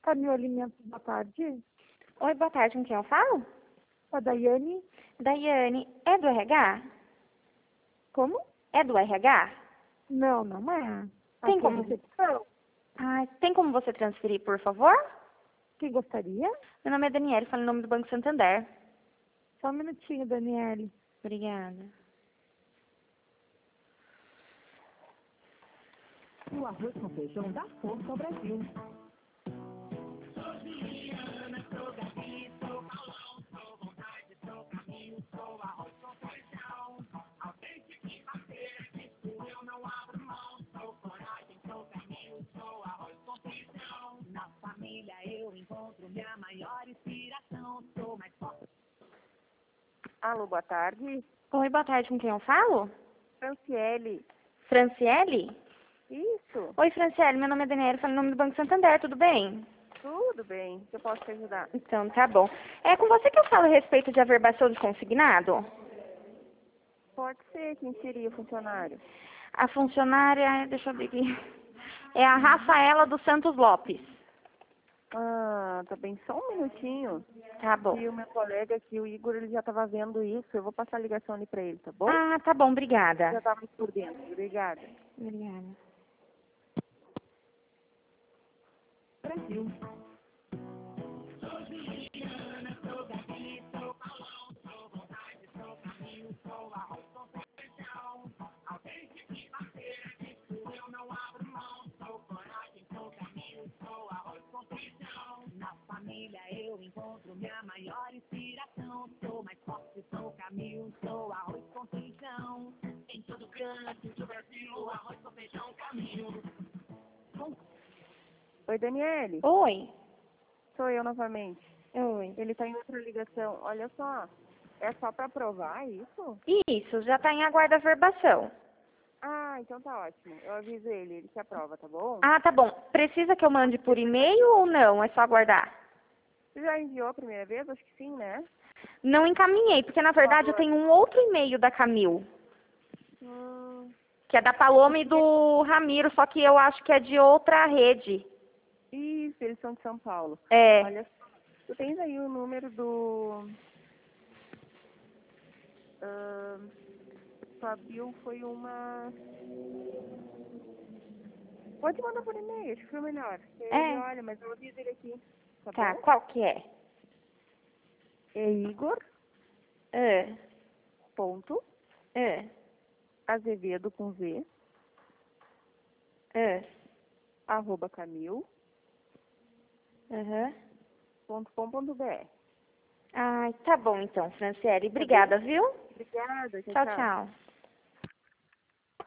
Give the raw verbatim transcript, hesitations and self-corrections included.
Camil Alimentos, boa tarde. Oi, boa tarde, com quem eu falo? A Daiane. Daiane, é do R H? Como? É do R H? Não, não é. Tem Aqui é como... recepção. Ah, tem como você transferir, por favor? Quem gostaria? Meu nome é Daniele, falo em nome do Banco Santander. Só um minutinho, Daniele. Obrigada. O arroz com feijão dá força ao Brasil. Na família eu encontro minha maior inspiração. Sou mais forte. Alô, boa tarde. Oi, boa tarde, com quem eu falo? Franciele. Franciele? Isso, Oi, Franciele, meu nome é Daniele, falo em nome do Banco Santander, tudo bem? tudo bem. Que eu posso te ajudar? Então, tá bom. É com você que eu falo a respeito de averbação de consignado? Pode ser. Quem seria o funcionário? A funcionária, deixa eu ver aqui, é a Rafaela dos Santos Lopes. Ah, tá bem. Só um minutinho. Tá bom. E o meu colega aqui, o Igor, ele já estava vendo isso. Eu vou passar a ligação ali para ele, tá bom? Ah, tá bom, Já obrigada. estava por dentro. Obrigada. Obrigada. Brasil. Na família eu encontro minha maior inspiração. Sou mais forte, sou Camil, sou arroz com feijão. Em todo canto do Brasil, arroz com feijão, Camil. Oi, Daniele. Oi. Sou eu novamente. Oi. Ele está em outra ligação. Olha só. É só para aprovar isso? Isso, já tá em aguardo a averbação. Ah, então tá ótimo. Eu aviso ele. Ele que aprova, tá bom? Ah, tá bom. Precisa que eu mande por e-mail ou não? É só aguardar? Você já enviou a primeira vez? Acho que sim, né? Não encaminhei, porque na verdade eu tenho um outro e-mail da Camil, Hum, que é da Paloma e do Ramiro, só que eu acho que é de outra rede. isso, eles são de São Paulo. É. Olha só. Tu tens aí o número do... Uh, Fabio foi uma... Pode mandar por e-mail, acho que foi melhor. Ele É. olha, mas eu aviso ele aqui. Tá, Tá, bom? qual que é? É Igor, É. ponto, É. Azevedo com Z, É. arroba camil, Aham. ponto com ponto br. Ai, tá bom então, Franciele. Obrigada, viu? Obrigada, tchau, Tchau, tchau. tchau.